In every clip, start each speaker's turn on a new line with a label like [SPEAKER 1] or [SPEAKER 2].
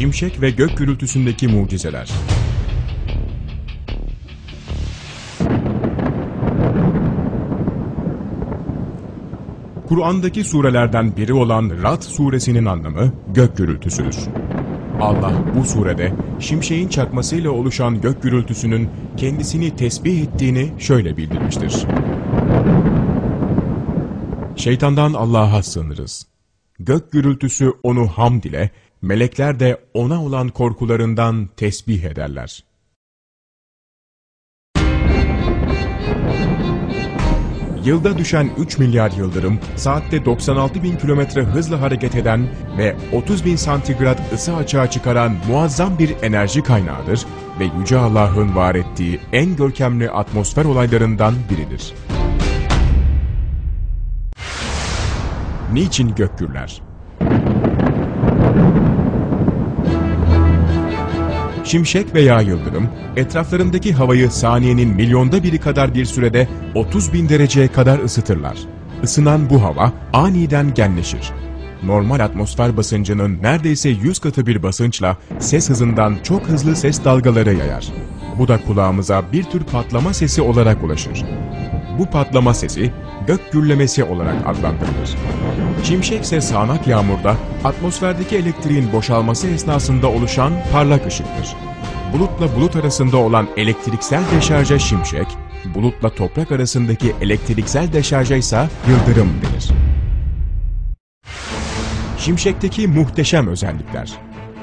[SPEAKER 1] Şimşek ve gök gürültüsündeki mucizeler. Kur'an'daki surelerden biri olan Ra'd suresinin anlamı gök gürültüsüdür. Allah bu surede şimşeğin çakmasıyla oluşan gök gürültüsünün kendisini tesbih ettiğini şöyle bildirmiştir. Şeytandan Allah'a sığınırız. Gök gürültüsü onu hamd ile, melekler de ona olan korkularından tesbih ederler. Yılda düşen 3 milyar yıldırım, saatte 96 bin kilometre hızla hareket eden ve 30 bin santigrat ısı açığa çıkaran muazzam bir enerji kaynağıdır ve Yüce Allah'ın var ettiği en görkemli atmosfer olaylarından biridir. Niçin gök gürler? Şimşek veya yıldırım, etraflarındaki havayı saniyenin milyonda biri kadar bir sürede 30 bin dereceye kadar ısıtırlar. Isınan bu hava aniden genleşir. Normal atmosfer basıncının neredeyse 100 katı bir basınçla ses hızından çok hızlı ses dalgaları yayar. Bu da kulağımıza bir tür patlama sesi olarak ulaşır. Bu patlama sesi gök gürlemesi olarak adlandırılır. Şimşek ise sağanak yağmurda atmosferdeki elektriğin boşalması esnasında oluşan parlak ışıktır. Bulutla bulut arasında olan elektriksel deşarja şimşek, bulutla toprak arasındaki elektriksel deşarja ise yıldırım denir. Şimşekteki muhteşem özellikler.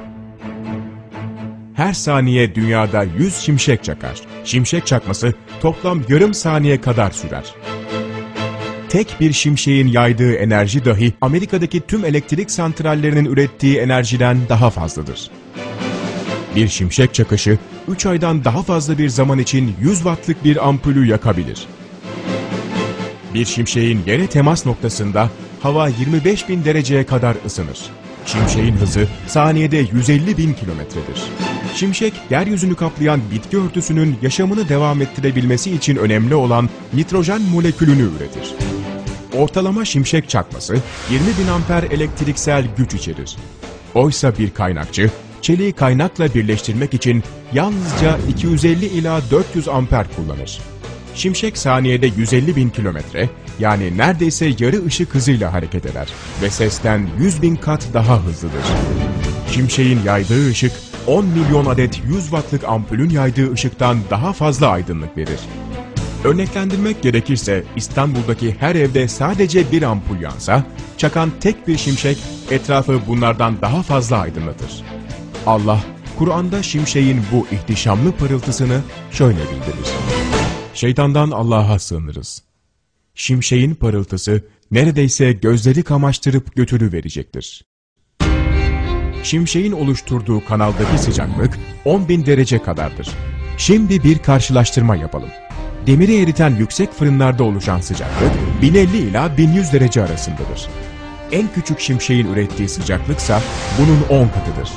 [SPEAKER 1] Her saniye dünyada 100 şimşek çakar. Şimşek çakması toplam yarım saniye kadar sürer. Tek bir şimşeğin yaydığı enerji dahi Amerika'daki tüm elektrik santrallerinin ürettiği enerjiden daha fazladır. Bir şimşek çakışı 3 aydan daha fazla bir zaman için 100 wattlık bir ampulü yakabilir. Bir şimşeğin yere temas noktasında hava 25 bin dereceye kadar ısınır. Şimşeğin hızı saniyede 150 bin kilometredir. Şimşek, yeryüzünü kaplayan bitki örtüsünün yaşamını devam ettirebilmesi için önemli olan nitrojen molekülünü üretir. Ortalama şimşek çakması 20 bin amper elektriksel güç içerir. Oysa bir kaynakçı, çeliği kaynakla birleştirmek için yalnızca 250 ila 400 amper kullanır. Şimşek saniyede 150 bin kilometre, yani neredeyse yarı ışık hızıyla hareket eder ve sesten 100 bin kat daha hızlıdır. Şimşeğin yaydığı ışık, 10 milyon adet 100 wattlık ampulün yaydığı ışıktan daha fazla aydınlık verir. Örneklendirmek gerekirse İstanbul'daki her evde sadece bir ampul yansa, çakan tek bir şimşek etrafı bunlardan daha fazla aydınlatır. Allah, Kur'an'da şimşeğin bu ihtişamlı parıltısını şöyle bildirir. Şeytandan Allah'a sığınırız. Şimşeğin parıltısı neredeyse gözleri kamaştırıp götürüverecektir. Şimşeğin oluşturduğu kanaldaki sıcaklık 10.000 derece kadardır. Şimdi bir karşılaştırma yapalım. Demiri eriten yüksek fırınlarda oluşan sıcaklık 1050 ila 1100 derece arasındadır. En küçük şimşeğin ürettiği sıcaklıksa bunun 10 katıdır.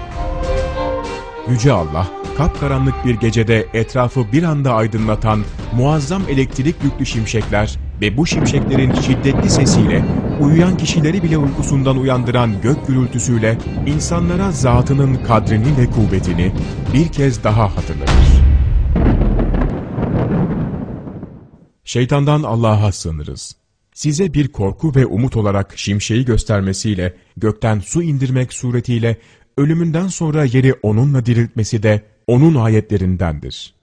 [SPEAKER 1] Yüce Allah, kapkaranlık bir gecede etrafı bir anda aydınlatan muazzam elektrik yüklü şimşekler ve bu şimşeklerin şiddetli sesiyle uyuyan kişileri bile uykusundan uyandıran gök gürültüsüyle insanlara zatının kadrini ve kuvvetini bir kez daha hatırlatır. Şeytandan Allah'a sığınırız. Size bir korku ve umut olarak şimşeği göstermesiyle gökten su indirmek suretiyle ölümünden sonra yeri onunla diriltmesi de onun ayetlerindendir.